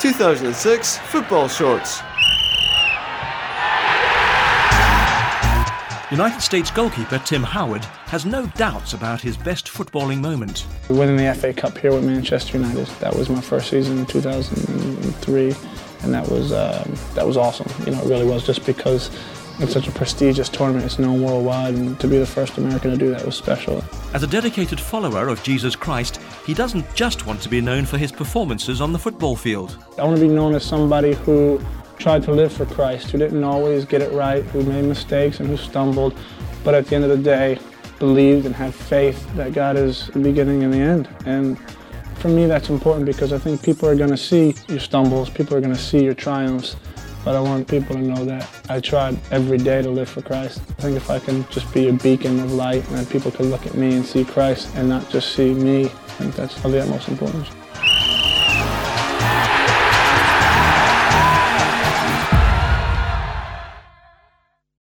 2006 Football Shorts. United States goalkeeper Tim Howard has no doubts about his best footballing moment. Winning the FA Cup here with Manchester United, that was my first season in 2003, and that was awesome. You know, it really was, just because it's such a prestigious tournament. It's known worldwide, and to be the first American to do that was special. As a dedicated follower of Jesus Christ, he doesn't just want to be known for his performances on the football field. I want to be known as somebody who tried to live for Christ, who didn't always get it right, who made mistakes and who stumbled, but at the end of the day, believed and had faith that God is the beginning and the end. And for me, that's important, because I think people are going to see your stumbles, people are going to see your triumphs, but I want people to know that I tried every day to live for Christ. I think if I can just be a beacon of light, and then people can look at me and see Christ and not just see me, I think that's of the utmost importance.